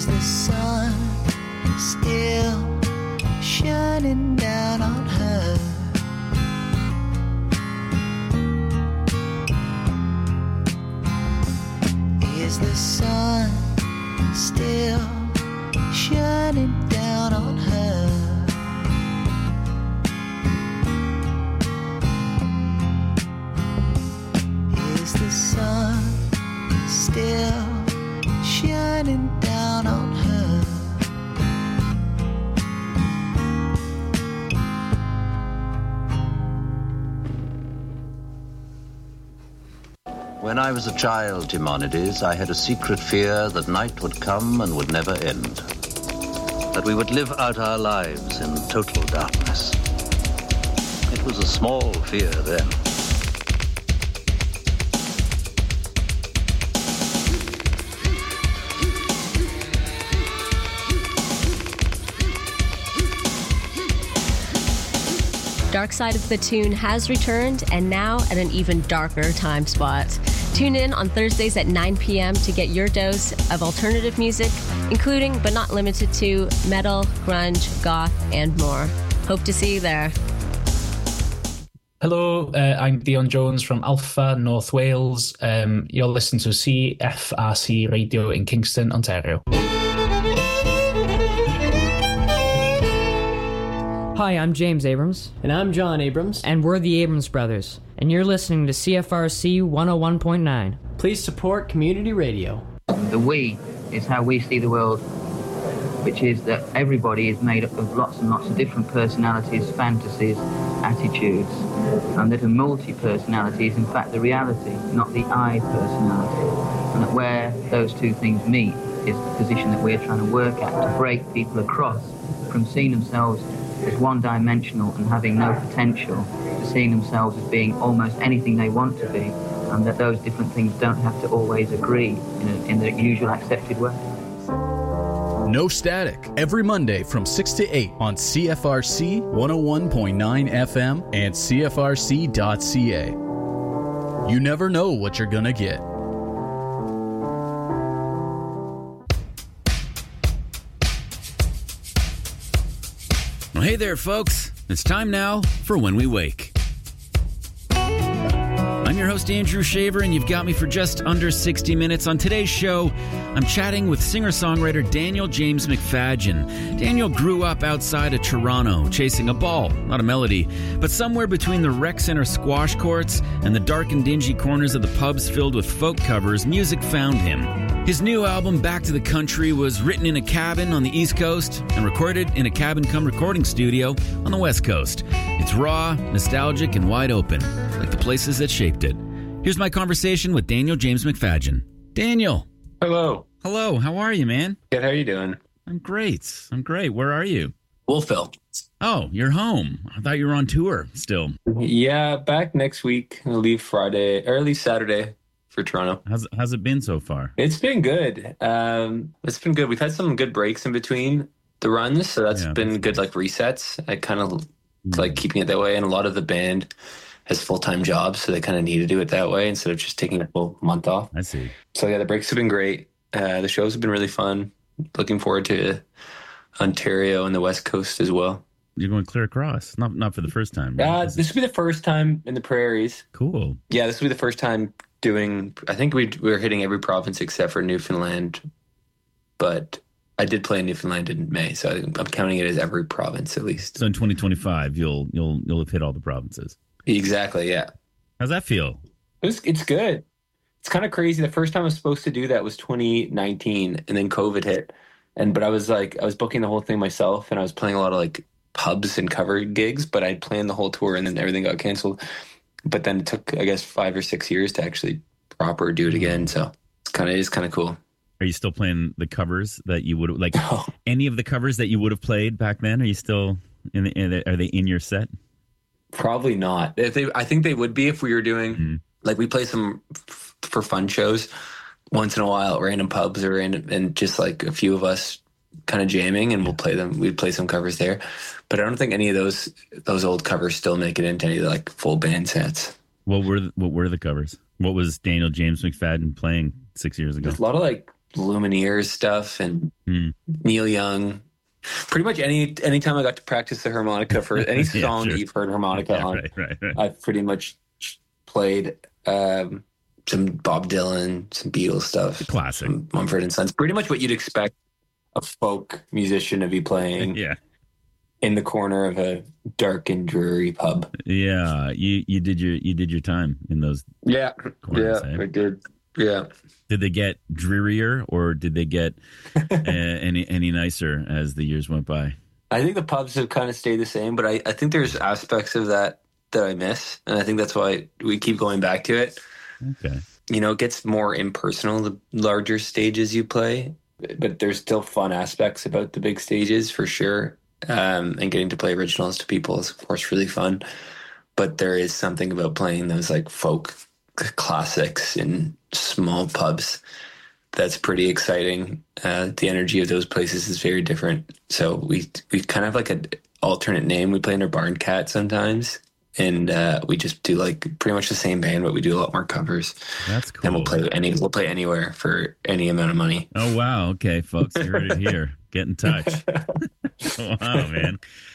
Is the sun still shining down on her? Is the sun still shining down on her? Is the sun still shining down on her? When I was a child, Timonides, I had a secret fear that night would come and would never end. That we would live out our lives in total darkness. It was a small fear then. Dark Side of the Tune has returned, and now at an even darker time spot. Tune in on Thursdays at 9 p.m. to get your dose of alternative music, including but not limited to metal, grunge, goth, and more. Hope to see you there. Hello, I'm Dion Jones from Alpha, North Wales. You're listening to CFRC Radio in Kingston, Ontario. Hi, I'm James Abrams. And I'm John Abrams. And we're the Abrams Brothers. And you're listening to CFRC 101.9. Please support community radio. The we is how we see the world, which is that everybody is made up of lots and lots of different personalities, fantasies, attitudes, and that a multi-personality is in fact the reality, not the I personality. And that where those two things meet is the position that we're trying to work at, to break people across from seeing themselves as one-dimensional and having no potential, to seeing themselves as being almost anything they want to be, and that those different things don't have to always agree in the usual accepted way. No Static, every Monday from 6 to 8 on CFRC 101.9 FM and CFRC.ca. You never know what you're gonna get. Well, hey there, folks. It's time now for When We Wake. I'm your host, Andrew Shaver, and you've got me for just under 60 minutes. On today's show, I'm chatting with singer-songwriter Daniel James McFadgen. Daniel grew up outside of Toronto, chasing a ball, not a melody, but somewhere between the rec center squash courts and the dark and dingy corners of the pubs filled with folk covers, music found him. His new album, Back to the Country, was written in a cabin on the East Coast and recorded in a cabin-cum-recording studio on the West Coast. It's raw, nostalgic, and wide open, like the places that shaped it. Here's my conversation with Daniel James McFadgen. Daniel. Hello. Hello. How are you, man? Good. How are you doing? I'm great. Where are you? Wolfville. Oh, you're home. I thought you were on tour still. Yeah, back next week. I'll leave Friday, early Saturday for Toronto. How's it been so far? It's been good. It's been good. We've had some good breaks in between the runs, so that's been good, like resets. I kind of like keeping it that way, and a lot of the band has full-time jobs, so they kind of need to do it that way instead of just taking a full month off. I see. So yeah, the breaks have been great. The shows have been really fun. Looking forward to Ontario and the West Coast as well. You're going clear across, not for the first time. Right? This will be the first time in the prairies. Cool. Yeah, this will be the first time doing. I think we're hitting every province except for Newfoundland, but I did play in Newfoundland in May, so I'm counting it as every province at least. So in 2025, you'll have hit all the provinces. Exactly. Yeah. How's that feel? It's good. It's kind of crazy. The first time I was supposed to do that was 2019, and then COVID hit. But I was booking the whole thing myself, and I was playing a lot of like pubs and cover gigs, but I planned the whole tour, and then everything got canceled. But then it took, I guess, 5 or 6 years to actually proper do it again. So it's kind of cool. Are you still playing the covers that you would like? Any of the covers that you would have played back then? Are you still are they in your set? Probably not. I think they would be if we were doing like we play some for fun shows once in a while at random pubs or and just like a few of us kind of jamming, and we'll play them. We'd play some covers there, but I don't think any of those old covers still make it into any of the like full band sets. What were the covers? What was Daniel James McFadgen playing 6 years ago? There's a lot of like Lumineers stuff and Neil Young. Pretty much anytime I got to practice the harmonica for any song that you've heard harmonica on, right. I've pretty much played some Bob Dylan, some Beatles stuff, classic, some Mumford & Sons. Pretty much what you'd expect a folk musician to be playing. In the corner of a dark and dreary pub. Yeah, you did your time in those. Corners, I did. Yeah. Did they get drearier, or did they get any nicer as the years went by? I think the pubs have kind of stayed the same, but I think there's aspects of that I miss, and I think that's why we keep going back to it. Okay. It gets more impersonal the larger stages you play, but there's still fun aspects about the big stages for sure. And getting to play originals to people is, of course, really fun. But there is something about playing those like folk classics in small pubs that's pretty exciting. The energy of those places is very different. So we kind of have like an alternate name. We play under Barn Cat sometimes, and we just do like pretty much the same band, but we do a lot more covers. That's cool. And we'll play anywhere for any amount of money. Oh wow! Okay, folks, you heard it here. Get in touch. Wow, man.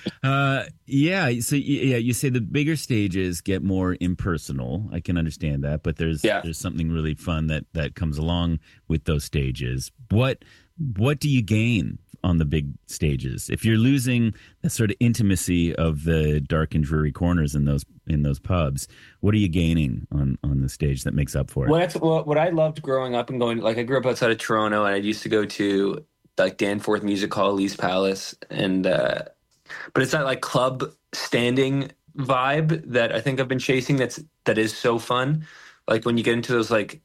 So you say the bigger stages get more impersonal. I can understand that, but there's something really fun that comes along with those stages. What do you gain on the big stages if you're losing the sort of intimacy of the dark and dreary corners in those pubs? What are you gaining on the stage that makes up for it? What I loved growing up and going, like I grew up outside of Toronto, and I used to go to like Danforth Music Hall, Lee's Palace, and but it's that like club standing vibe that I think I've been chasing. That is so fun. Like when you get into those like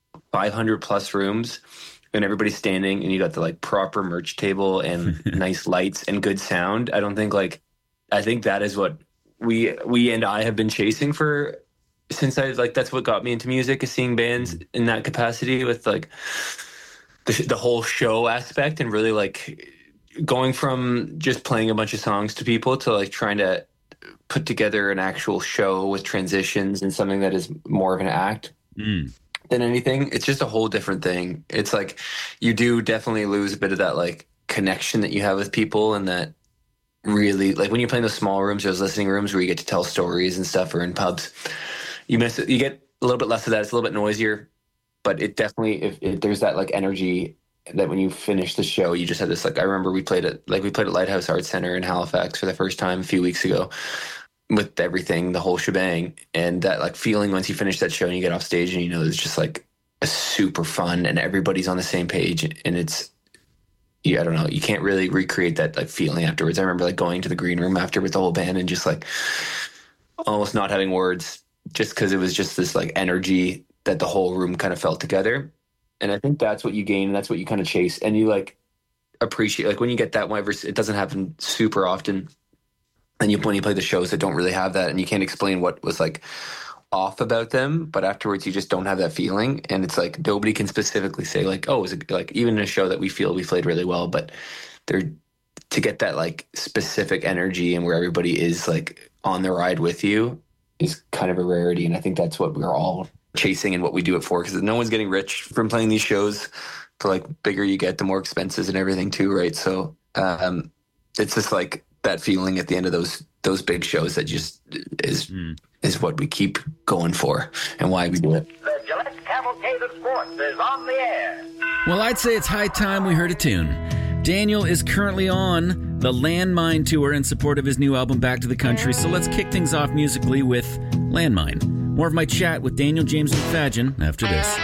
500 plus rooms and everybody's standing and you got the like proper merch table and nice lights and good sound. I think that is what we and I have been chasing for since that's what got me into music, is seeing bands in that capacity with like the whole show aspect, and really like going from just playing a bunch of songs to people to like trying to put together an actual show with transitions and something that is more of an act than anything. It's just a whole different thing. It's like you do definitely lose a bit of that like connection that you have with people, and that really like when you're playing those small rooms, those listening rooms where you get to tell stories and stuff, or in pubs, you miss it. You get a little bit less of that. It's a little bit noisier. But it definitely, if there's that like energy that when you finish the show, you just have this like. I remember we played at Lighthouse Arts Center in Halifax for the first time a few weeks ago, with everything, the whole shebang, and that like feeling once you finish that show and you get off stage and it's just like a super fun and everybody's on the same page, and it's I don't know, you can't really recreate that like feeling afterwards. I remember like going to the green room after with the whole band and just like almost not having words, just because it was just this like energy that the whole room kind of felt together. And I think that's what you gain, and that's what you kind of chase, and you like appreciate, like when you get that, whenever it doesn't happen super often, and when you play the shows that don't really have that, and you can't explain what was like off about them, but afterwards you just don't have that feeling, and it's like nobody can specifically say like, oh, is it like, even in a show that we feel we played really well, but to get that like specific energy and where everybody is like on the ride with you is kind of a rarity. And I think that's what we're all chasing and what we do it for, because no one's getting rich from playing these shows. The like bigger you get, the more expenses and everything too, right? So it's just like that feeling at the end of those big shows that just is what we keep going for and why we do it. The Gillette Cavalcade of Sports is on the air. Well, I'd say it's high time we heard a tune. Daniel is currently on the Landmine tour in support of his new album, Back to the Country, so let's kick things off musically with Landmine. More of my chat with Daniel James McFadgen after this.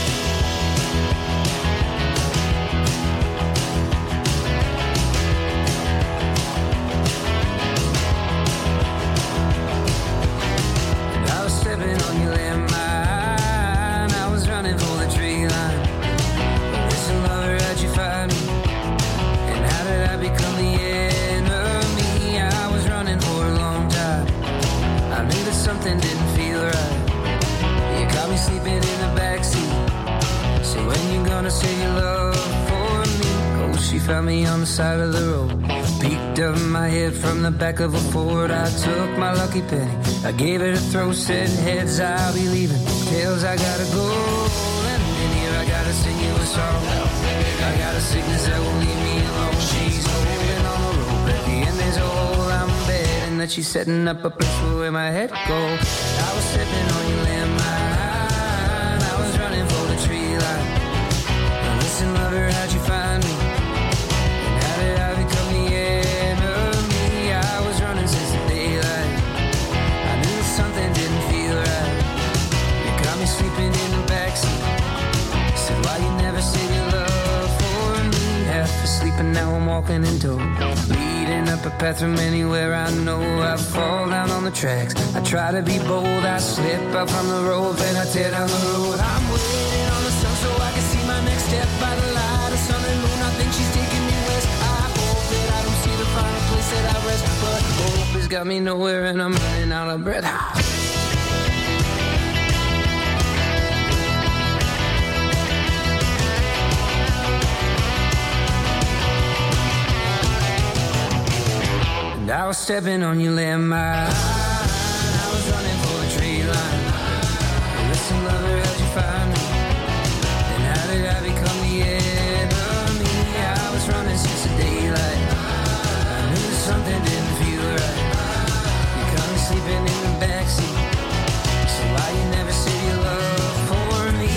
Found me on the side of the road, peeked up my head from the back of a Ford. I took my lucky penny, I gave it a throw, said heads I'll be leaving, tails I gotta go. And in here I gotta sing you a song. I got a sickness that won't leave me alone. She's holding on the rope. At the end there's a hole I'm betting that she's setting up a place where my head go. I was stepping on your landmine. I was running for the tree line. Now listen, lover, how'd you find me? And how did I become the enemy? I was running since the daylight. I knew that something didn't feel right. You got me sleeping in the backseat. Said why you never said your love for me. Half asleep and now I'm walking in tow, leading up a path from anywhere I know. I fall down on the tracks. I try to be bold. I slip up from the rope and I tear down the road. I'm waiting on the sun so I can see my next step by the light of sun and moon. I think she's taking me west. I hope that I don't see the final place that I rest, but hope has got me nowhere and I'm running out of breath. And I was stepping on your landmine. I was running for the tree line. Listen, lover, how'd you find me? And how did I become the enemy? I was running since the daylight. I knew that something didn't feel right. You caught me sleeping in the backseat. So why you never said your love for me?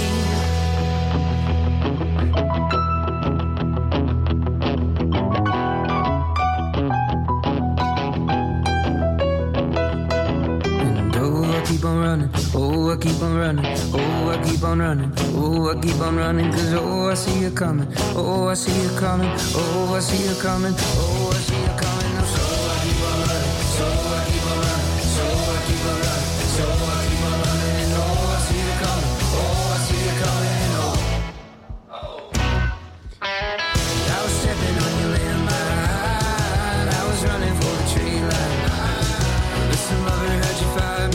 Keep on running, oh I keep on running, oh I keep on running, oh I keep on running, cause oh I see you coming, oh I see you coming, oh I see you coming, oh I see you coming. Now so I keep on running, so I keep on running, so I keep on running, so I keep on running, and oh I see you coming, oh I see you coming, oh. I was stepping on your landmine, I was running for the tree line. Listen, lover, how'd you find me?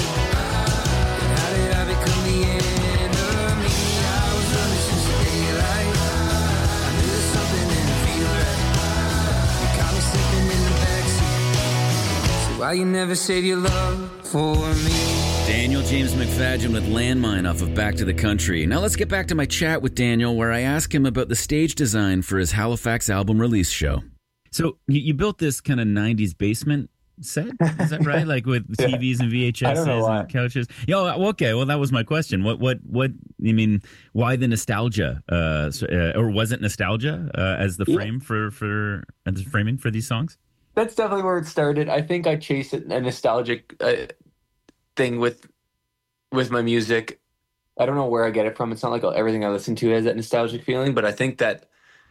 Why you never said your love for me? Daniel James McFadgen with Landmine off of Back to the Country. Now let's get back to my chat with Daniel, where I ask him about the stage design for his Halifax album release show. So you built this kind of 90s basement set, is that right? Like with TVs and VHSs and couches. Okay. Well, that was my question. What? You mean? Why the nostalgia? Or was it nostalgia as the frame for as framing for these songs? That's definitely where it started. I think I chased a nostalgic thing with my music. I don't know where I get it from. It's not like everything I listen to has that nostalgic feeling, but I think that,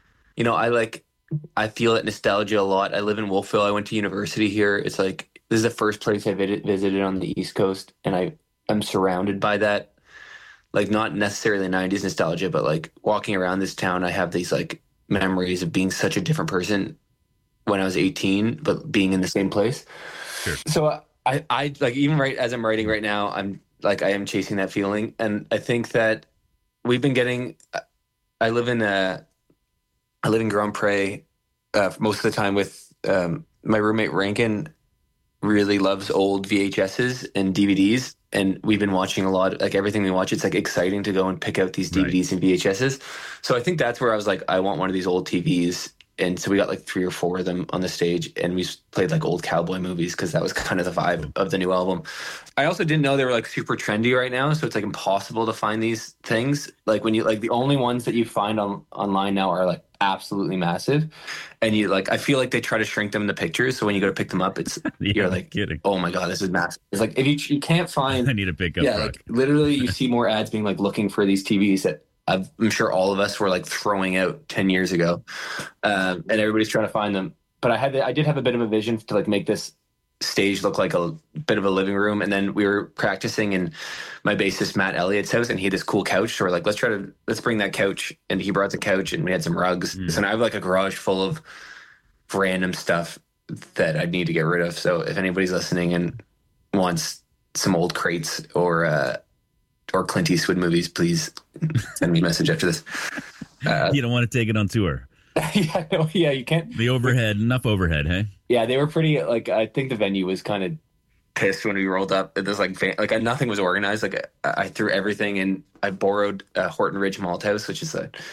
I feel that nostalgia a lot. I live in Wolfville. I went to university here. It's like, this is the first place I visited on the East Coast, and I'm surrounded by that. Like, not necessarily 90s nostalgia, but like walking around this town, I have these like memories of being such a different person when I was 18, but being in the same place. Sure. So I like, even as I'm writing right now, I am chasing that feeling. And I think that we've been getting, I live in Grand Prairie most of the time with my roommate Rankin really loves old VHSs and DVDs. And we've been watching a lot, like everything we watch, it's like exciting to go and pick out these DVDs and VHSs. So I think that's where I was like, I want one of these old TVs. And so we got like 3 or 4 of them on the stage, and we played like old cowboy movies because that was kind of the vibe of the new album. I also didn't know they were like super trendy right now, so it's like impossible to find these things. Like when you like the only ones that you find online now are like absolutely massive, and you like I feel like they try to shrink them in the pictures, so when you go to pick them up, it's you're like, oh my god, this is massive. It's like if you can't find, I need a pickup. Yeah, like literally, you see more ads being like looking for these TVs that I'm sure all of us were like throwing out 10 years ago, and everybody's trying to find them. But I did have a bit of a vision to like make this stage look like a bit of a living room. And then we were practicing in my bassist Matt Elliott's house, and he had this cool couch. So we're like, let's bring that couch. And he brought the couch, and we had some rugs. So now I have like a garage full of random stuff that I need to get rid of. So if anybody's listening and wants some old crates or Clint Eastwood movies, please send me a message after this. You don't want to take it on tour. Yeah, you can't. The overhead, enough overhead, hey? Yeah, they were pretty, like, I think the venue was kind of pissed when we rolled up. There's like nothing was organized. Like I threw everything in. I borrowed Horton Ridge Malt House, which is a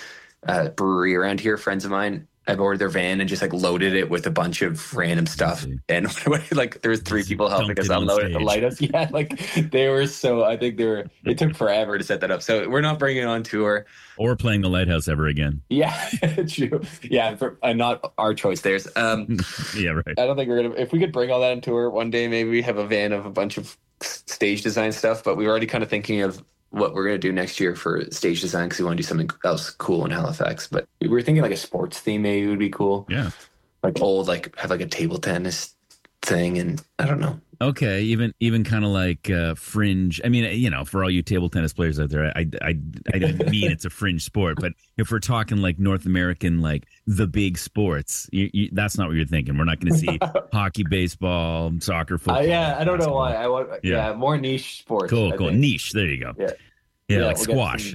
brewery around here, friends of mine. I've ordered their van and just like loaded it with a bunch of random stuff. And like there was 3 people helping us unload it, light us. Yeah, like they were so. I think it took forever to set that up. So we're not bringing it on tour or playing the Lighthouse ever again. Yeah, true. Yeah, not our choice. Theirs. Yeah, right. I don't think we're gonna. If we could bring all that on tour one day, maybe we have a van of a bunch of stage design stuff. But we were already kind of thinking of what we're going to do next year for stage design because we want to do something else cool in Halifax. But we were thinking like a sports theme maybe would be cool. Yeah. Like have like a table tennis thing, and I don't know. Okay, even kind of like fringe. I mean, for all you table tennis players out there, I don't mean it's a fringe sport, but if we're talking like North American, like the big sports, that's not what you're thinking. We're not going to see hockey, baseball, soccer, football. Yeah, I don't know why. I want more niche sports. Cool. Niche. There you go. Yeah, like squash.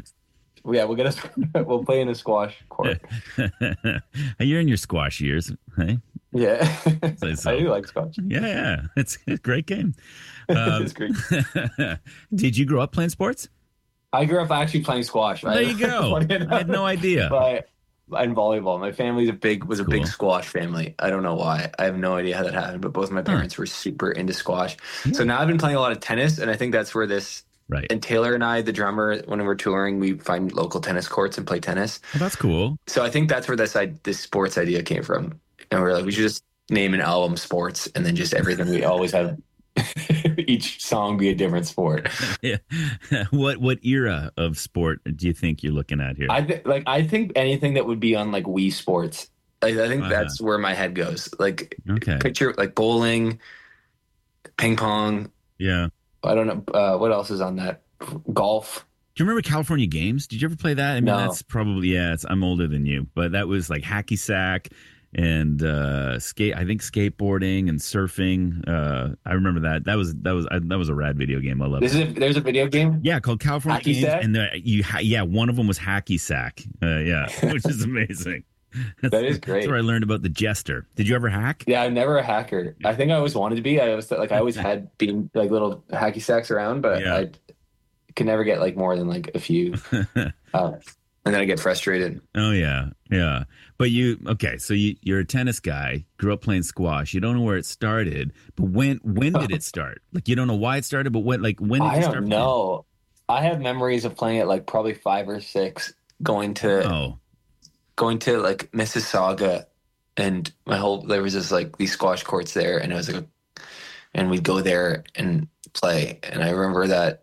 We'll play in a squash court. You're in your squash years, hey? Yeah, so. I do like squash. Yeah, it's a great game. It's great. Did you grow up playing sports? I grew up actually playing squash. There you go. I had no idea. And volleyball. My family was a big squash family. I don't know why. I have no idea how that happened, but both my parents were super into squash. So now I've been playing a lot of tennis, and I think that's where this. Right. And Taylor and I, the drummer, when we're touring, we find local tennis courts and play tennis. Oh, that's cool. So I think that's where this sports idea came from. And we're like, we should just name an album Sports, and then just everything we always have, each song be a different sport. Yeah. What era of sport do you think you're looking at here? I think anything that would be on like Wii Sports. I think that's where my head goes. Like, picture like bowling, ping pong. Yeah. I don't know what else is on that. Golf. Do you remember California Games? Did you ever play that? I mean, that's probably I'm older than you, but that was like hacky sack and I think skateboarding and surfing. I remember that. That was a rad video game. I love it. There's a video game. Yeah, called California Games, and one of them was hacky sack. Which is amazing. That is great. That's where I learned about the Jester. Did you ever hack? Yeah, I'm never a hacker. I think I always wanted to be. I always had been like little hacky sacks around, but I could never get like more than like a few. And then I get frustrated. Oh yeah. But so you're a tennis guy, grew up playing squash. You don't know where it started, but when did it start? Like you don't know why it started, but when did you start playing? I don't know. I have memories of playing it like probably 5 or 6, going to like Mississauga, and there was this like these squash courts there, and it was like, and we'd go there and play, and I remember that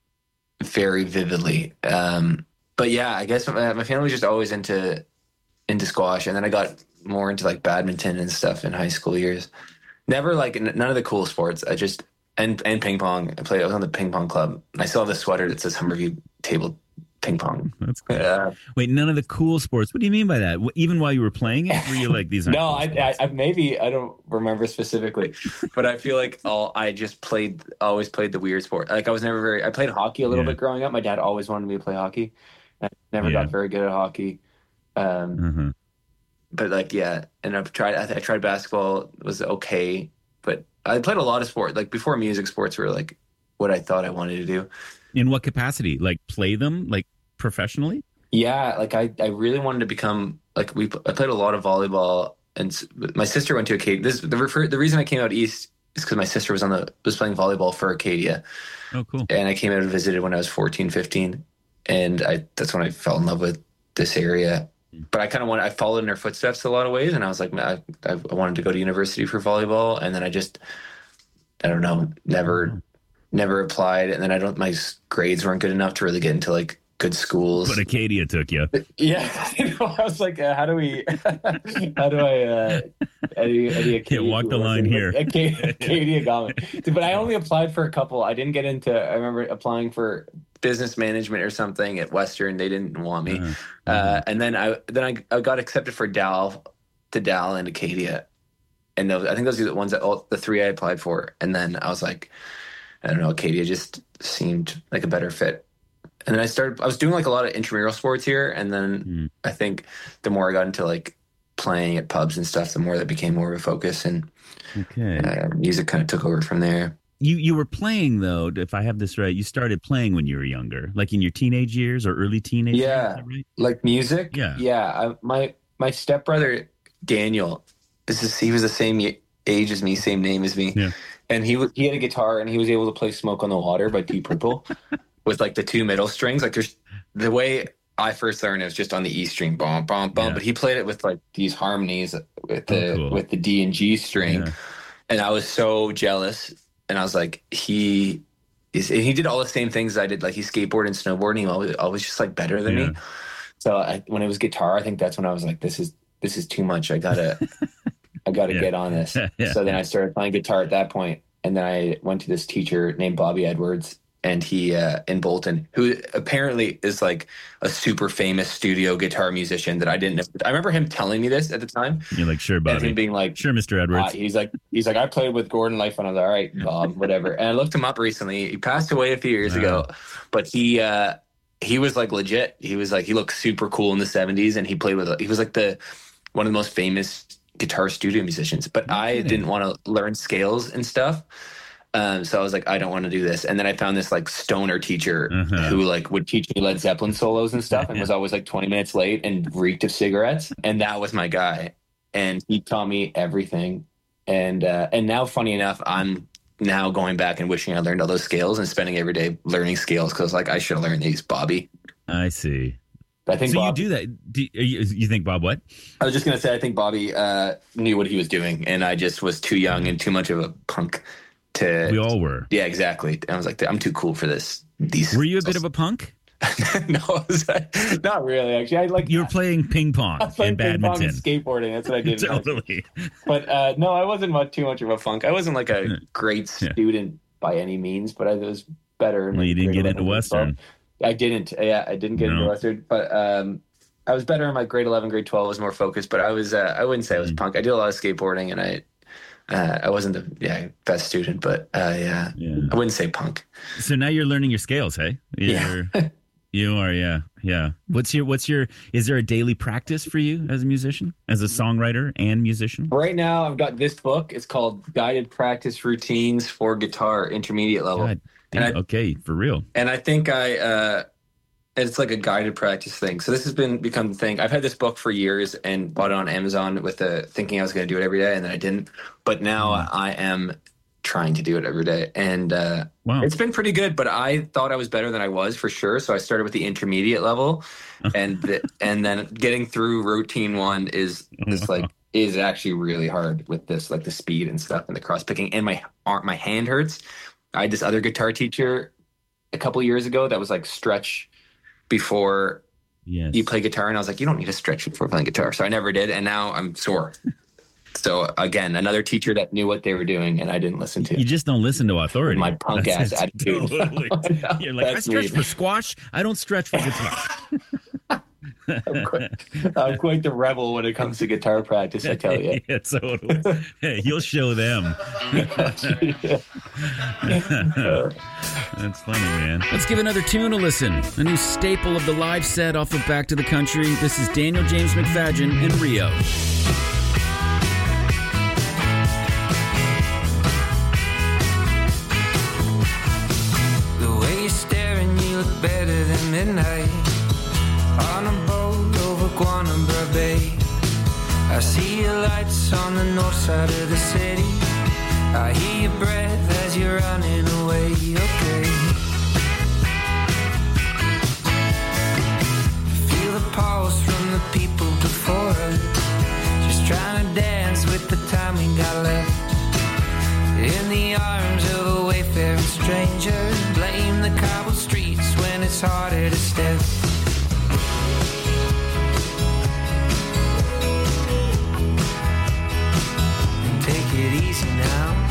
very vividly. But yeah, I guess my family was just always into squash, and then I got more into like badminton and stuff in high school years. Never like none of the cool sports. I just and ping pong. I was on the ping pong club. I still have the sweater that says Humberview table ping pong. That's cool. Wait, none of the cool sports? What do you mean by that? Even while you were playing it, were you like these? No, I maybe I don't remember specifically, but I feel like I just always played the weird sport. Like I played hockey a little bit growing up. My dad always wanted me to play hockey. I never got very good at hockey. But like, and I tried basketball, was okay, but I played a lot of sport. Like before music, sports were like what I thought I wanted to do. In what capacity? Like play them like professionally? Yeah, like I really wanted to become like I played a lot of volleyball, and my sister went to Acadia. The reason I came out east is because my sister was playing volleyball for Acadia. Oh, cool. And I came out and visited when I was 14, 15, and that's when I fell in love with this area. But I followed in her footsteps a lot of ways, and I was like, I wanted to go to university for volleyball, and then I don't know, never applied, and then my grades weren't good enough to really get into like good schools. But Acadia took you. Yeah, I was like, how do I Acadia, walk the line here. Acadia got me. But I only applied for a couple. I didn't get into. I remember applying for business management or something at Western. They didn't want me, and then I got accepted for Dal and Acadia, and I think those are the ones the 3 I applied for. And then I was like, I don't know, Acadia just seemed like a better fit. And then I was doing like a lot of intramural sports here. And then I think the more I got into like playing at pubs and stuff, the more that became more of a focus, and music kind of took over from there. You were playing, though, if I have this right, you started playing when you were younger, like in your teenage years or early teenage years, is that right? Like music. Yeah. My stepbrother Daniel, he was the same age as me, same name as me, and he had a guitar and he was able to play "Smoke on the Water" by Deep Purple with like the two middle strings. Like there's the way I first learned it was just on the E string, bum bum bum, but he played it with like these harmonies with the D and G string, and I was so jealous. And I was like, he did all the same things I did. Like he skateboarded and snowboarded. And he always just like better than me. So when it was guitar, I think that's when I was like, this is too much. I gotta get on this. So then I started playing guitar at that point, and then I went to this teacher named Bobby Edwards, and he in Bolton, who apparently is like a super famous studio guitar musician that I didn't know. I remember him telling me this at the time. You're like, sure, Bobby. And him being like, sure, Mr. Edwards. He's like, I played with Gordon Lightfoot. I was like, all right, Bob, whatever. And I looked him up recently. He passed away a few years ago, but he was like legit. He was like, he looked super cool in the 70s, and he was like one of the most famous guitar studio musicians. But I didn't want to learn scales and stuff. So I was like, I don't want to do this. And then I found this like stoner teacher who like would teach me Led Zeppelin solos and stuff, and was always like 20 minutes late and reeked of cigarettes. And that was my guy. And he taught me everything. And now, funny enough, I'm now going back and wishing I learned all those scales and spending every day learning scales, because like I should have learned these, Bobby. I see. I think so. Bob, you do that. You think Bob what? I was just going to say, I think Bobby knew what he was doing, and I just was too young and too much of a punk. We all were. Yeah, exactly. I was like, I'm too cool for this. Were you a bit of a punk? No, not really. Actually, you were playing ping pong and badminton, and skateboarding. That's what I did. Totally. But no, I wasn't too much of a punk. I wasn't like a great student by any means, but I was better. Well, you didn't get into Western. I didn't. Yeah, I didn't get into Western, but I was better in my grade 11, grade 12. I was more focused, but I was. I wouldn't say I was punk. I did a lot of skateboarding, and I wasn't the best student, but I wouldn't say punk. So now you're learning your scales, hey? You are, yeah. What's your? Is there a daily practice for you as a musician, as a songwriter and musician? Right now, I've got this book. It's called Guided Practice Routines for Guitar Intermediate Level. God, okay, for real. And I think it's like a guided practice thing. So this has become the thing. I've had this book for years and bought it on Amazon with thinking I was going to do it every day, and then I didn't. But now I am trying to do it every day, and it's been pretty good. But I thought I was better than I was for sure. So I started with the intermediate level, and then getting through routine 1 is actually really hard with this, like the speed and stuff and the cross picking, and my hand hurts. I had this other guitar teacher a couple years ago that was like stretch before you play guitar, and I was like, you don't need to stretch before playing guitar. So I never did, and now I'm sore. So again, another teacher that knew what they were doing, and I didn't listen to. You just don't listen to authority. My punk ass attitude. Totally. You're like, I stretch for squash. I don't stretch for guitar. I'm quite the rebel when it comes to guitar practice, I tell you. Yeah, totally. Hey, you'll show them. That's funny, man. Let's give another tune a listen. A new staple of the live set off of Back to the Country. This is Daniel James McFadgen and Rio. The way you're staring, you look better than midnight. On a boat over Guanabara Bay, I see your lights on the north side of the city. I hear your breath as you're running away. Okay. Feel the pulse from the people before us, just trying to dance with the time we got left. In the arms of a wayfaring stranger, blame the cobbled streets when it's harder to step. Take it easy now.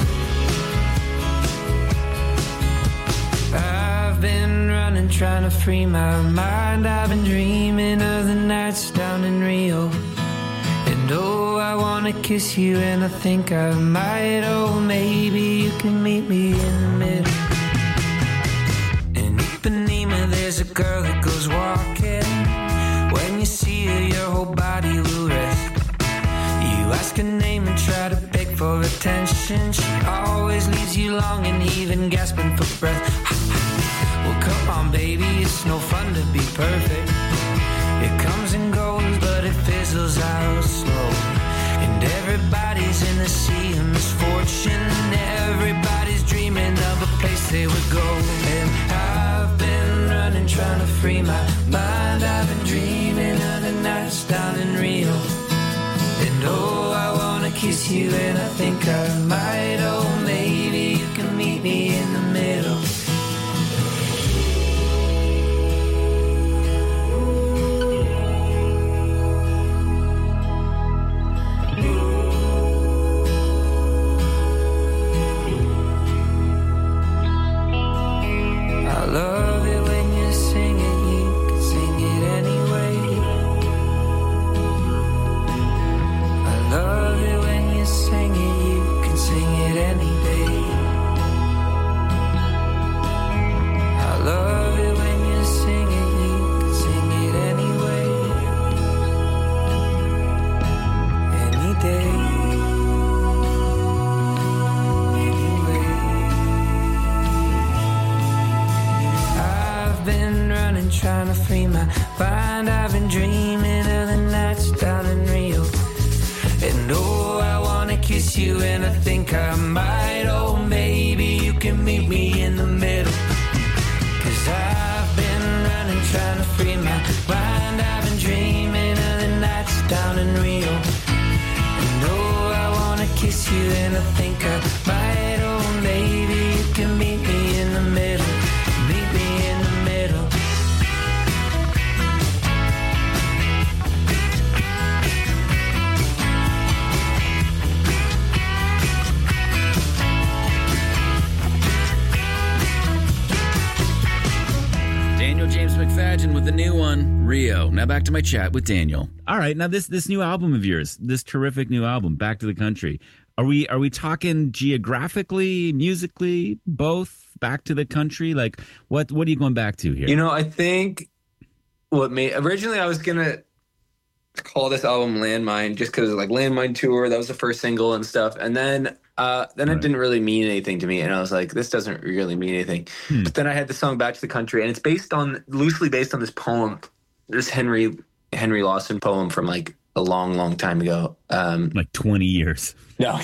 I've been running, trying to free my mind. I've been dreaming of the nights down in Rio. And oh, I wanna kiss you, and I think I might. Oh, maybe you can meet me in the middle. In Ipanema, there's a girl that goes walking. When you see her, your whole body will rest. You ask her name and try to beg for attention. She always leaves you longing, even gasping for breath. Well, come on, baby, it's no fun to be perfect. It comes and goes, but it fizzles out slow. And everybody's in the sea of misfortune. Everybody's dreaming of a place they would go. And I've been running, trying to free my mind. I've been dreaming of the nights down in Rio. And oh, I wanna kiss you, and I think I might. Oh, maybe you can meet me in the middle. I love it when you sing it, you can sing it anyway. I love it when you sing it, you can sing it any day. I love it when you sing it, you can sing it anyway. Any day. Been running, trying to free my mind. I've been dreaming of the nights down in Rio. And oh, I wanna kiss you, and I think I might. Oh, maybe you can meet me in the middle. Cause I've been running, trying to free my mind. I've been dreaming of the nights down in Rio. And oh, I wanna kiss you, and I think I might. Oh, maybe you can meet me in the middle. Meet me in the middle. Daniel James McFadgen with the new one, Rio. Now back to my chat with Daniel. All right, now this new album of yours, this terrific new album, Back to the Country. Are we talking geographically, musically, both? Back to the country? Like, what are you going back to here? You know, I think originally I was gonna call this album Landmine, just because like Landmine Tour, that was the first single and stuff, and then it didn't really mean anything to me, and I was like, this doesn't really mean anything. But then I had the song Back to the Country, and it's loosely based on this poem, this Henry Lawson poem from like a long time ago, like 20 years. No,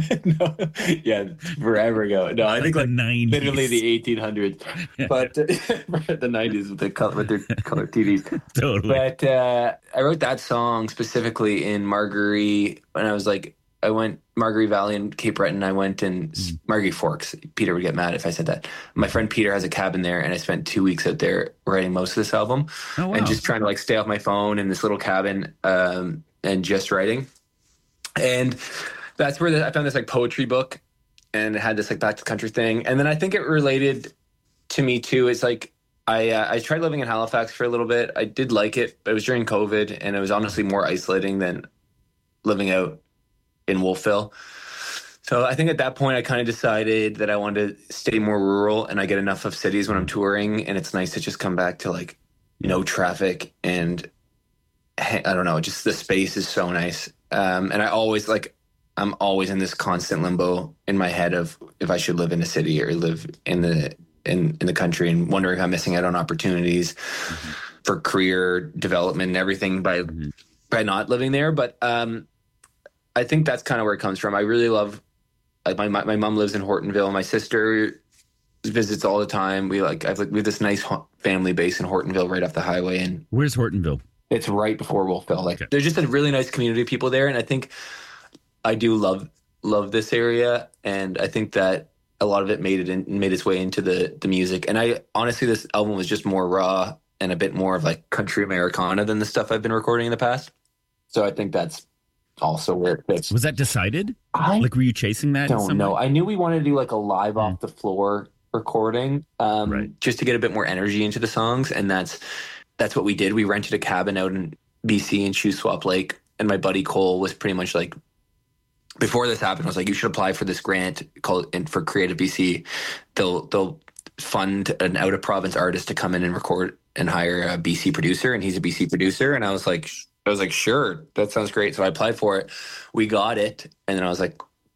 yeah, forever ago. No, I think the like 90s. Literally the 1800s, but the 90s with their color TVs. Totally. But I wrote that song specifically in Margaree when I went Margaree Valley and Cape Breton. I went in Margaree Forks. Peter would get mad if I said that. My friend Peter has a cabin there, and I spent 2 weeks out there writing most of this album. Oh, wow. And just trying to like stay off my phone in this little cabin and just writing. And that's where I found this like poetry book, and it had this like Back to the Country thing. And then I think it related to me too. It's like I tried living in Halifax for a little bit. I did like it, but it was during COVID, and it was honestly more isolating than living out in Wolfville. So I think at that point I kind of decided that I wanted to stay more rural, and I get enough of cities when I'm touring, and it's nice to just come back to like no traffic, and I don't know, just the space is so nice. And I'm always in this constant limbo in my head of if I should live in a city or live in the country, and wondering if I'm missing out on opportunities for career development and everything by not living there. But I think that's kind of where it comes from. I really love, like, my mom lives in Hortonville. My sister visits all the time. We have this nice family base in Hortonville right off the highway. And where's Hortonville? It's right before Wolfville. Like, there's just a really nice community of people there, and I think I do love this area, and I think that a lot of it made its way into the music. And I honestly, this album was just more raw and a bit more of like country Americana than the stuff I've been recording in the past. So I think that's also where it fits. Was that decided? Were you chasing that? Don't know. I knew we wanted to do like a live off the floor recording, just to get a bit more energy into the songs, and that's what we did. We rented a cabin out in BC in Shuswap Lake, and my buddy Cole was pretty much like, before this happened, I was like, you should apply for this grant for Creative BC. They'll fund an out of province artist to come in and record and hire a BC producer, and he's a BC producer. And I was like, sure, that sounds great. So I applied for it. We got it, and then I was like,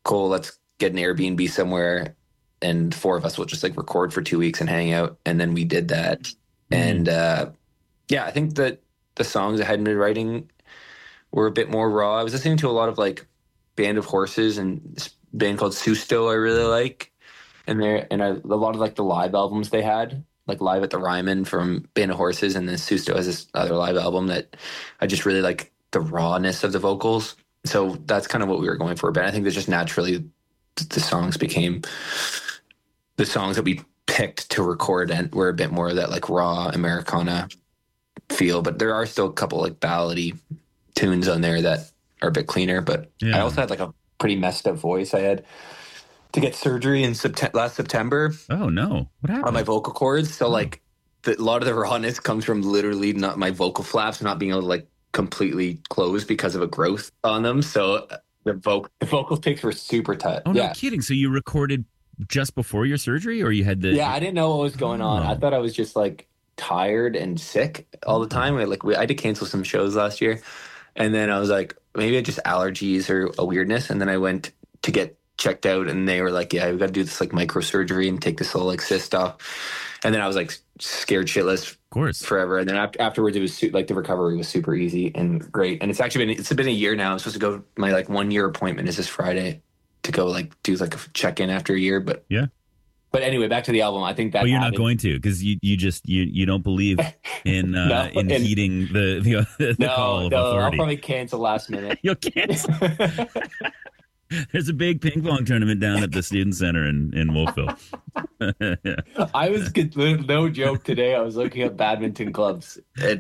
Cole, let's get an Airbnb somewhere, and 4 of us will just like record for 2 weeks and hang out. And then we did that. And I think that the songs I had been writing were a bit more raw. I was listening to a lot of like Band of Horses and this band called Susto I really like. And a lot of like the live albums they had, like Live at the Ryman from Band of Horses, and then Susto has this other live album that I just really like the rawness of the vocals. So that's kind of what we were going for. But I think that just naturally the songs became the songs that we picked to record and were a bit more of that like raw Americana feel. But there are still a couple like ballady tunes on there that are a bit cleaner. But I also had like a pretty messed up voice. I had to get surgery in last September. Oh no, what happened? On my vocal cords. So like a lot of the rawness comes from literally not my vocal flaps not being able to like completely close because of a growth on them. So the vocal picks were super tight. Oh, no kidding. So you recorded just before your surgery, or you had the... Yeah, I didn't know what was going on. I thought I was just like tired and sick all the time. I had to cancel some shows last year. And then I was like, maybe it's just allergies or a weirdness. And then I went to get checked out, and they were like, yeah, we got to do this like microsurgery and take this little like cyst off. And then I was like scared shitless, of course, forever. And then afterwards, it was like the recovery was super easy and great. And it's been a year now. I'm supposed to go. My like 1 year appointment is this Friday to go like do like a check in after a year. But yeah. But anyway, back to the album. I think that. Well, you're not going to, because you don't believe in in heeding the call of authority. I'll probably cancel last minute. You'll cancel. There's a big ping pong tournament down at the Student Center in Wolfville. I was, no joke, today I was looking at badminton clubs.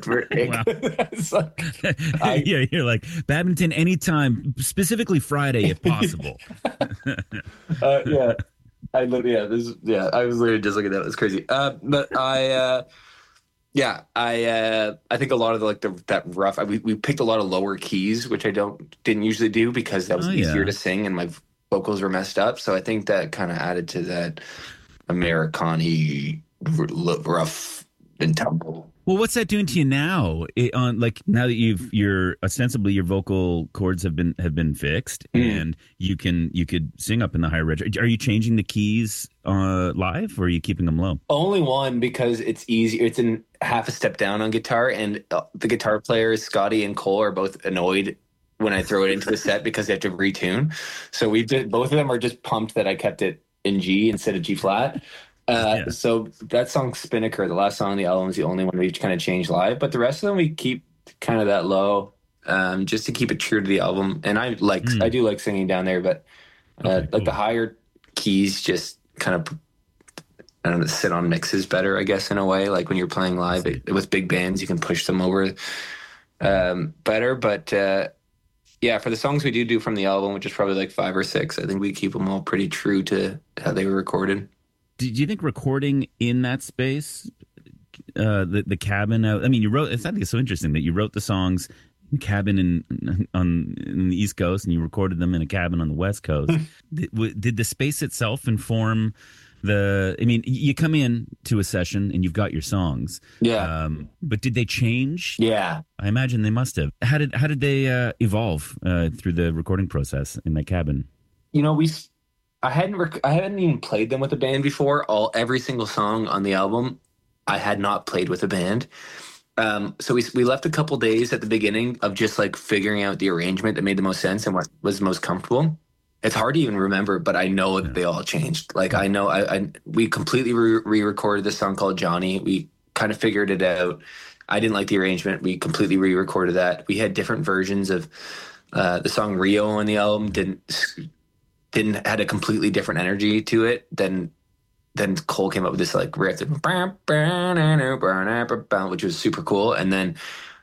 You're like, badminton anytime, specifically Friday if possible. Yeah. I was literally just looking at that. It was crazy. But I think a lot of that rough. We picked a lot of lower keys, which I didn't usually do because that was easier to sing, and my vocals were messed up. So I think that kind of added to that Americana-y rough and tumble. Well, what's that doing to you now? Now that you're ostensibly your vocal cords have been fixed, and you could sing up in the higher register. Are you changing the keys live, or are you keeping them low? Only one, because it's easier. It's in half a step down on guitar, and the guitar players Scotty and Cole are both annoyed when I throw it into the set because they have to retune. So both of them are just pumped that I kept it in G instead of G flat. So that song Spinnaker, the last song on the album, is the only one we kind of changed live, but the rest of them we keep kind of that low, just to keep it true to the album. And I do like singing down there, but the higher keys just kind of, I don't know, sit on mixes better, I guess, in a way. Like when you're playing live with big bands, you can push them over better. But for the songs we do from the album, which is probably like 5 or 6, I think we keep them all pretty true to how they were recorded. Do you think recording in that space, the cabin? I mean, you wrote. I think it's so interesting that you wrote the songs in cabin in the East Coast, and you recorded them in a cabin on the West Coast. Did the space itself inform the? I mean, you come in to a session and you've got your songs. Yeah. But did they change? Yeah. I imagine they must have. How did they evolve through the recording process in that cabin? I hadn't even played them with a band before. Every single song on the album, I had not played with a band. So we left a couple days at the beginning of just like figuring out the arrangement that made the most sense and what was most comfortable. It's hard to even remember, but I know that they all changed. Like I know we completely re-recorded this song called Johnny. We kind of figured it out. I didn't like the arrangement. We completely re-recorded that. We had different versions of the song Rio on the album. Had a completely different energy to it. Then Cole came up with this like riff, which was super cool. And then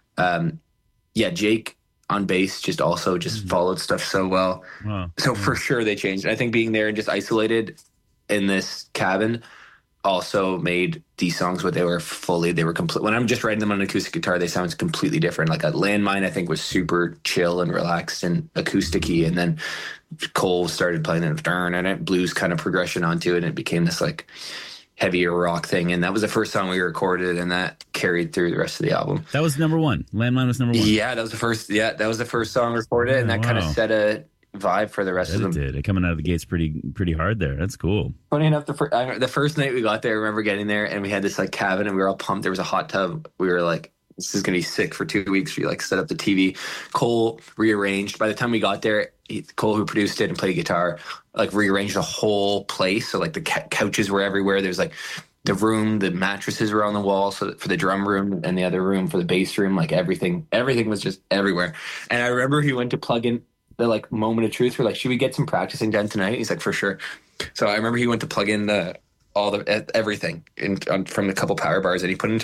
Jake on bass just followed stuff so well. Wow. So for sure they changed. I think being there and just isolated in this cabin also made these songs what they were complete. When I'm just writing them on an acoustic guitar, they sound completely different. Like a Landmine, I think, was super chill and relaxed and acoustic-y, and then Cole started playing that blues kind of progression onto it, and it became this like heavier rock thing. And that was the first song we recorded, and that carried through the rest of the album. That was number one. Landmine was number one. Yeah, that was the first. Yeah, that was the first song recorded, and that kind of set vibe for the rest of them. It did. Coming out of the gates pretty hard there. That's cool. Funny enough, the first night we got there, I remember getting there and we had this like cabin and we were all pumped. There was a hot tub. We were like, this is going to be sick for 2 weeks. We like set up the TV. Cole rearranged. By the time we got there, Cole, who produced it and played guitar, like rearranged the whole place. So like the couches were everywhere. There's like the room, the mattresses were on the wall. So for the drum room and the other room for the bass room, like everything was just everywhere. And I remember he went to plug in the like moment of truth. We're like, should we get some practicing done tonight? He's like, for sure. So I remember he went to plug in everything from the couple power bars and he put into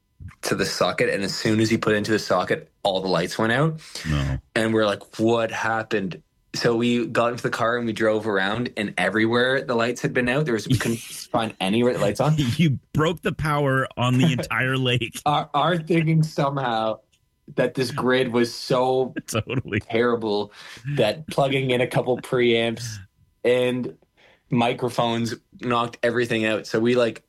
the socket, and as soon as he put into the socket, all the lights went out. No. And we're like, what happened? So we got into the car and we drove around, and everywhere the lights had been out, we couldn't find anywhere the lights on. You broke the power on the entire lake. Our thinking somehow that this grid was so totally terrible that plugging in a couple preamps and microphones knocked everything out. So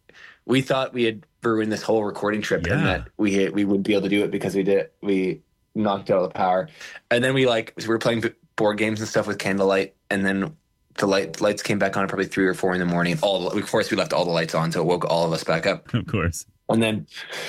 we thought we had ruined this whole recording trip and that we wouldn't be able to do it because we knocked out all the power. And then we were playing board games and stuff with candlelight, and then the lights came back on at probably 3 or 4 in the morning. Of course, we left all the lights on, so it woke all of us back up. Of course. And then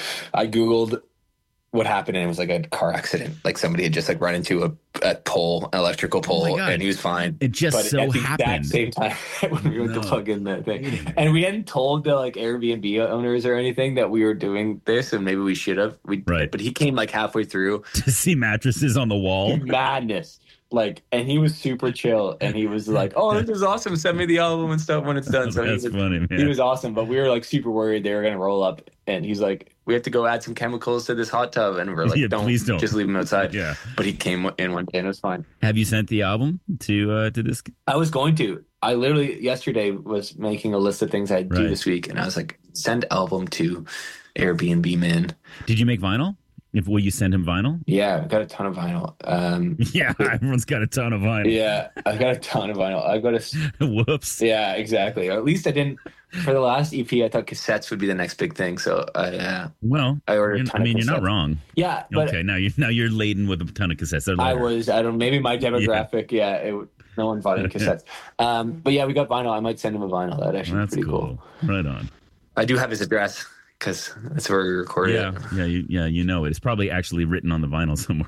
I Googled what happened, and it was like a car accident. Like somebody had just like run into an electrical pole, and he was fine. It just but so at the happened. exact same time when we went to plug in that thing. And we hadn't told the like Airbnb owners or anything that we were doing this, and maybe we should have. Right. But he came like halfway through to see mattresses on the wall. Madness. And he was super chill, and he was like, "Oh, this is awesome! Send me the album and stuff when it's done." So That's funny, man. He was awesome, but we were like super worried they were gonna roll up, and he's like, "We have to go add some chemicals to this hot tub," and we're like, please don't, just leave him outside." Yeah, but he came in one day and it was fine. Have you sent the album to this? I was going to. I literally yesterday was making a list of things I'd do this week, and I was like, "Send album to Airbnb man." Did you make vinyl? Will you send him vinyl? Yeah, I've got a ton of vinyl. Yeah, everyone's got a ton of vinyl. Yeah, I've got a ton of vinyl. I've got a... Whoops. Yeah, exactly. Or at least I didn't... For the last EP, I thought cassettes would be the next big thing. So, I ordered a ton of cassettes. You're not wrong. Yeah. But okay, now you're laden with a ton of cassettes. Maybe my demographic, no one bought any cassettes. But yeah, we got vinyl. I might send him a vinyl. That'd actually be pretty cool. Right on. I do have his address, because that's where we recorded it. Yeah, you know it. It's probably actually written on the vinyl somewhere.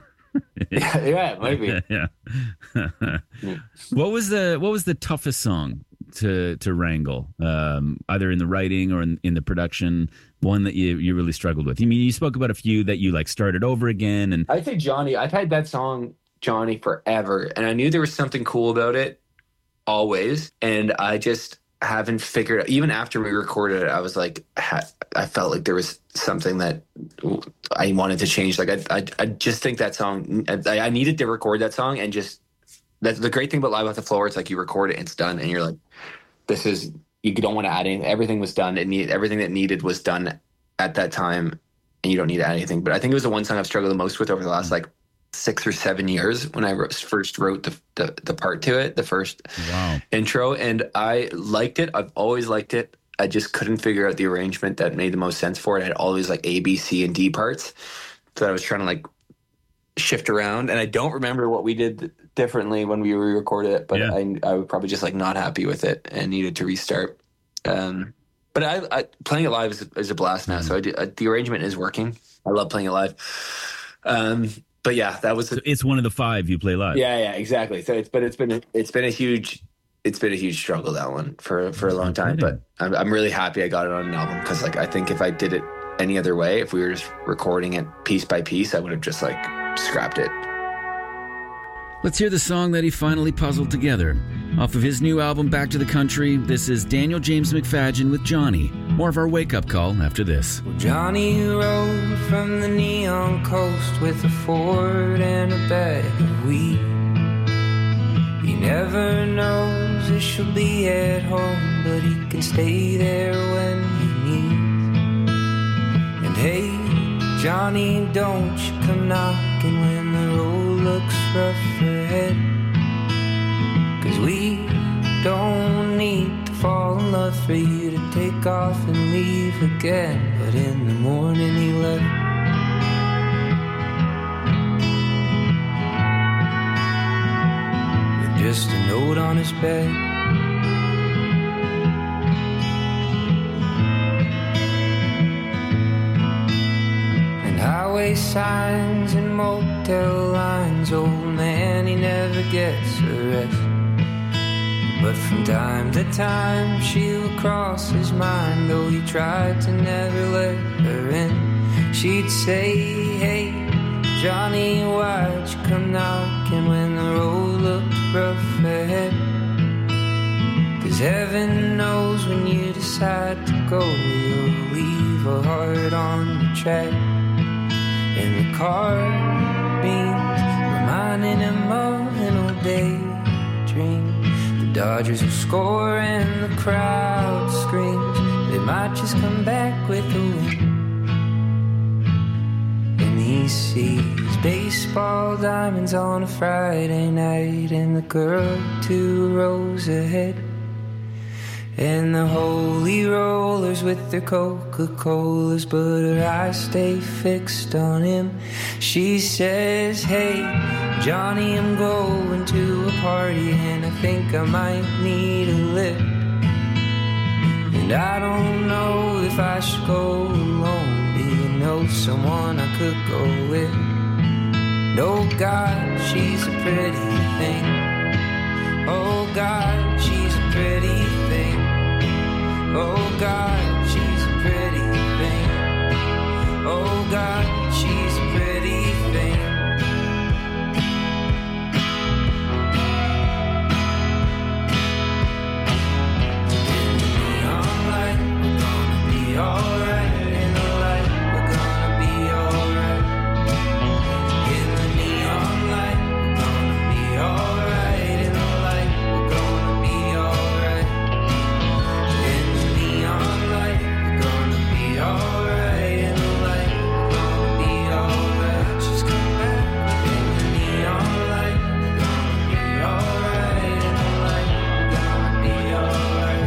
Yeah, maybe. Yeah. What was the toughest song to wrangle, either in the writing or in the production? One that you really struggled with. I mean, you spoke about a few that you like started over again, and I'd say Johnny. I've had that song Johnny forever, and I knew there was something cool about it always, and I just haven't figured out. Even after we recorded it, I was like, I felt like there was something that I wanted to change. Like I just think that song, I needed to record that song, and just that's the great thing about Live Off the Floor. It's like you record it, and it's done, and you're like, you don't want to add anything. Everything was done. Everything that needed was done at that time, and you don't need to add anything. But I think it was the one song I've struggled the most with over the last 6 or 7 years when I first wrote the part to it, the first intro, and I liked it. I've always liked it. I just couldn't figure out the arrangement that made the most sense for it. I had all these A, B, C, and D parts that I was trying to shift around, and I don't remember what we did differently when we re-recorded it, but I was probably just not happy with it and needed to restart. But I playing it live is a blast now, so the arrangement is working. I love playing it live. But yeah, that was. It's one of the 5 you play live. Yeah, exactly. So it's been a huge struggle, that one, for a long time. But I'm really happy I got it on an album, because I think if I did it any other way, if we were just recording it piece by piece, I would have just scrapped it. Let's hear the song that he finally puzzled together. Off of his new album, Back to the Country, this is Daniel James McFadgen with Johnny. More of our wake-up call after this. Well, Johnny rode from the neon coast with a Ford and a bag of weed. He never knows if she'll be at home, but he can stay there when he needs. And hey, Johnny, don't you come knocking when the road looks rough ahead. 'Cause we don't need to fall in love for you to take off and leave again. But in the morning he left. just a note on his bed. And highway signs and motel lines, old man, he never gets a rest. But from time to time she would cross his mind, though he tried to never let her in. She'd say, hey, Johnny, why'd you come knocking when the road looked rough ahead? 'Cause heaven knows when you decide to go, you'll leave a heart on the track. And the car beams reminding him of an old daydream. The Dodgers will score and the crowd screams. They might just come back with a win. And he sees baseball diamonds on a Friday night, and the girl 2 rows ahead. And the holy rollers with their Coca-Colas, but her eyes stay fixed on him. She says, hey, Johnny, I'm going to a party, and I think I might need a lift. And I don't know if I should go alone. Do you know someone I could go with? Oh God, she's a pretty thing. Oh God, she's a pretty thing. Oh God, she's a pretty thing. Oh God, she's a pretty thing. In the neon light, we're gonna be alright. In the light, we're gonna be alright. In the neon light, we're gonna be alright. In the light, we're gonna be alright. In the neon light, we're gonna be alright. In the light, we're gonna be alright. Just come back. In the neon light, we're gonna be alright. In the light, we're gonna be alright.